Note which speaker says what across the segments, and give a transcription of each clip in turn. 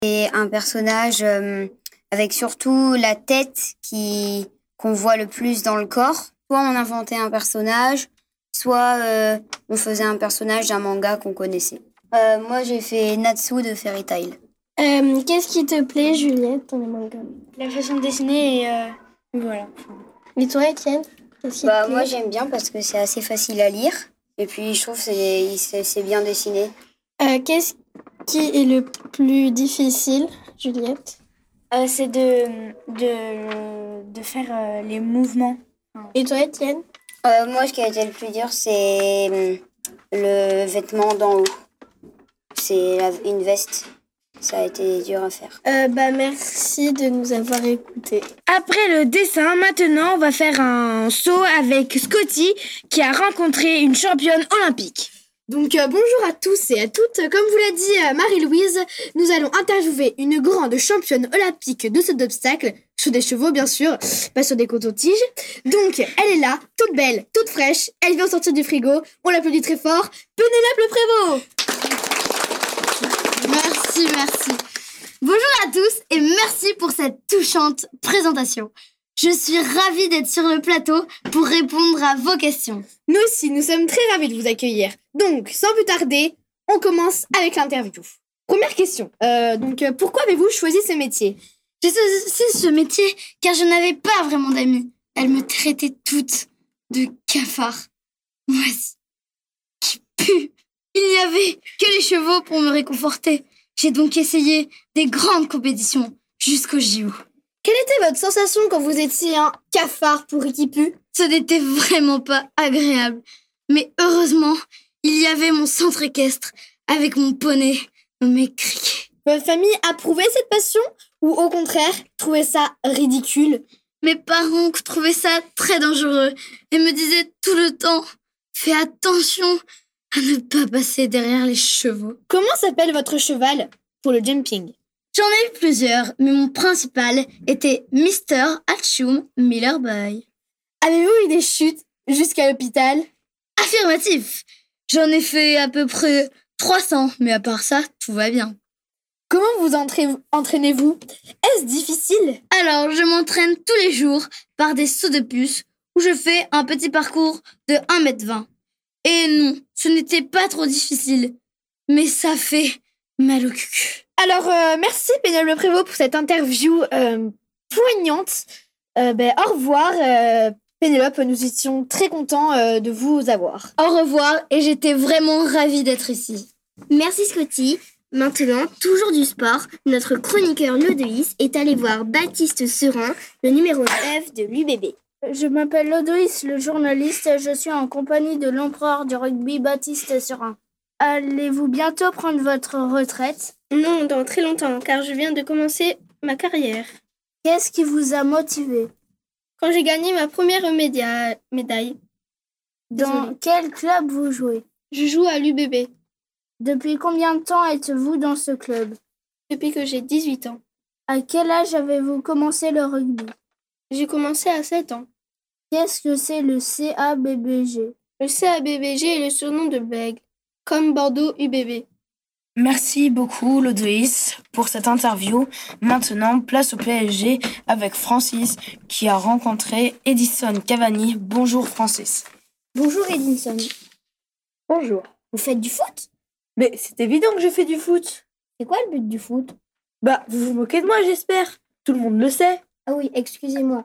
Speaker 1: Et un personnage avec surtout la tête qu'on voit le plus dans le corps. Soit on inventait un personnage, soit on faisait un personnage d'un manga qu'on connaissait. Moi, j'ai fait Natsu de Fairy Tail.
Speaker 2: Qu'est-ce qui te plaît, Juliette, dans les mangas?
Speaker 3: La façon de dessiner et voilà.
Speaker 2: Et toi, Étienne? Qu'est-ce qui te plaît?
Speaker 1: Moi, j'aime bien parce que c'est assez facile à lire. Et puis, je trouve que c'est bien dessiné.
Speaker 2: Qu'est-ce qui est le plus difficile, Juliette?
Speaker 3: C'est de faire les mouvements.
Speaker 2: Et toi, Étienne?
Speaker 1: Moi, ce qui a été le plus dur, c'est le vêtement d'en haut. C'est une veste. Ça a été dur à faire.
Speaker 2: Merci de nous avoir écoutés.
Speaker 3: Après le dessin, maintenant, on va faire un saut avec Scotty qui a rencontré une championne olympique.
Speaker 4: Donc bonjour à tous et à toutes. Comme vous l'a dit Marie-Louise, nous allons interviewer une grande championne olympique de saut d'obstacles, sur des chevaux bien sûr, pas sur des cotons-tiges. Donc elle est là, toute belle, toute fraîche, elle vient sortir du frigo, on l'applaudit très fort, Pénélope Le Prévost.
Speaker 5: Merci. Bonjour à tous et merci pour cette touchante présentation. Je suis ravie d'être sur le plateau pour répondre à vos questions.
Speaker 4: Nous aussi, nous sommes très ravis de vous accueillir. Donc, sans plus tarder, on commence avec l'interview. Première question. Pourquoi avez-vous choisi ce métier?
Speaker 5: J'ai choisi ce métier car je n'avais pas vraiment d'amis. Elles me traitaient toutes de cafards. Voici. Qui pue. Il n'y avait que les chevaux pour me réconforter. J'ai donc essayé des grandes compétitions jusqu'au JO.
Speaker 4: Quelle était votre sensation quand vous étiez un cafard pourri qui pue?
Speaker 5: Ce n'était vraiment pas agréable. Mais heureusement, il y avait mon centre équestre avec mon poney nommé Cricket.
Speaker 4: Votre famille approuvait cette passion ou au contraire trouvait ça ridicule?
Speaker 5: Mes parents trouvaient ça très dangereux et me disaient tout le temps « Fais attention à ne pas passer derrière les chevaux. »
Speaker 4: Comment s'appelle votre cheval pour le jumping?
Speaker 5: J'en ai eu plusieurs, mais mon principal était Mr. Hatchoum Miller Boy.
Speaker 4: Avez-vous eu des chutes jusqu'à l'hôpital?
Speaker 5: Affirmatif. J'en ai fait à peu près 300, mais à part ça, tout va bien.
Speaker 4: Comment vous entraînez-vous? Est-ce difficile?
Speaker 5: Alors, je m'entraîne tous les jours par des sauts de puce où je fais un petit parcours de 1,20 m. Et non, ce n'était pas trop difficile, mais ça fait mal au cul.
Speaker 4: Alors, merci Pénélope Le Prévost pour cette interview poignante. Au revoir Pénélope, nous étions très contents de vous avoir.
Speaker 5: Au revoir et j'étais vraiment ravie d'être ici.
Speaker 6: Merci Scotty. Maintenant, toujours du sport, notre chroniqueur Lodoïs est allé voir Baptiste Serin, le numéro 9 de l'UBB.
Speaker 7: Je m'appelle Lodoïs, le journaliste. Je suis en compagnie de l'empereur du rugby Baptiste Serin. Allez-vous bientôt prendre votre retraite?
Speaker 2: Non, dans très longtemps, car je viens de commencer ma carrière.
Speaker 7: Qu'est-ce qui vous a motivé?
Speaker 2: Quand j'ai gagné ma première médaille.
Speaker 7: Dans quel club vous jouez?
Speaker 2: Je joue à l'UBB.
Speaker 7: Depuis combien de temps êtes-vous dans ce club?
Speaker 2: Depuis que j'ai 18 ans.
Speaker 7: À quel âge avez-vous commencé le rugby?
Speaker 2: J'ai commencé à 7 ans.
Speaker 7: Qu'est-ce que c'est le CABBG?
Speaker 2: Le CABBG est le surnom de Bègle, comme Bordeaux UBB.
Speaker 8: Merci beaucoup Lodoïs pour cette interview. Maintenant, place au PSG avec Francis qui a rencontré Edison Cavani. Bonjour Francis.
Speaker 6: Bonjour Edison.
Speaker 9: Bonjour.
Speaker 6: Vous faites du foot?
Speaker 9: Mais c'est évident que je fais du foot.
Speaker 6: C'est quoi le but du foot?
Speaker 9: Vous vous moquez de moi, j'espère. Tout le monde le sait.
Speaker 6: Ah oui, excusez-moi.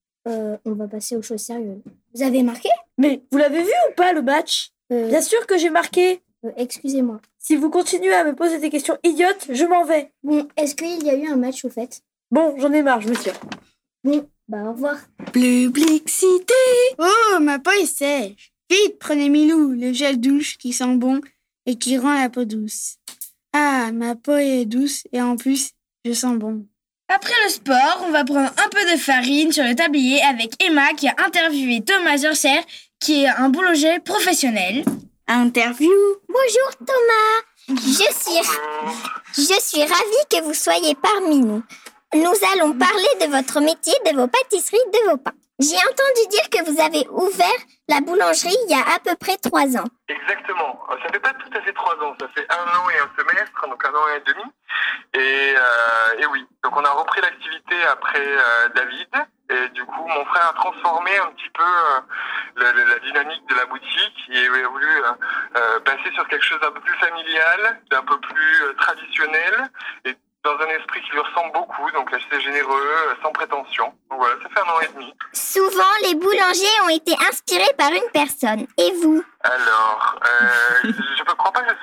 Speaker 6: On va passer aux choses sérieuses. Vous avez marqué?
Speaker 9: Mais vous l'avez vu ou pas, le match? Bien sûr que j'ai marqué.
Speaker 6: Excusez-moi.
Speaker 9: Si vous continuez à me poser des questions idiotes, je m'en vais.
Speaker 6: Bon, est-ce qu'il y a eu un match au fait?
Speaker 9: Bon, j'en ai marre, je me tire.
Speaker 6: Bon, au revoir.
Speaker 3: Publicité. Oh, ma peau est sèche. Vite, prenez Milou, le gel douche qui sent bon et qui rend la peau douce. Ah, ma peau est douce et en plus, je sens bon. Après le sport, on va prendre un peu de farine sur le tablier avec Emma qui a interviewé Thomas Zurcher, qui est un boulanger professionnel. Interview.
Speaker 6: Bonjour Thomas. Je suis ravie que vous soyez parmi nous. Nous allons parler de votre métier, de vos pâtisseries, de vos pains. J'ai entendu dire que vous avez ouvert la boulangerie il y a à peu près 3 ans.
Speaker 10: Exactement. Ça fait pas tout à fait 3 ans, ça fait 1 an et un semestre, donc 1 an et demi. Et oui, donc on a repris l'activité après David. Et du coup, mon frère a transformé un petit peu la dynamique de la boutique et a voulu passer sur quelque chose d'un peu plus familial, d'un peu plus traditionnel et dans un esprit qui lui ressemble beaucoup, donc assez généreux, sans prétention. Donc voilà, ça fait 1 an et demi.
Speaker 6: Souvent, les boulangers ont été inspirés par une personne. Et vous?
Speaker 10: Alors, je ne crois pas que je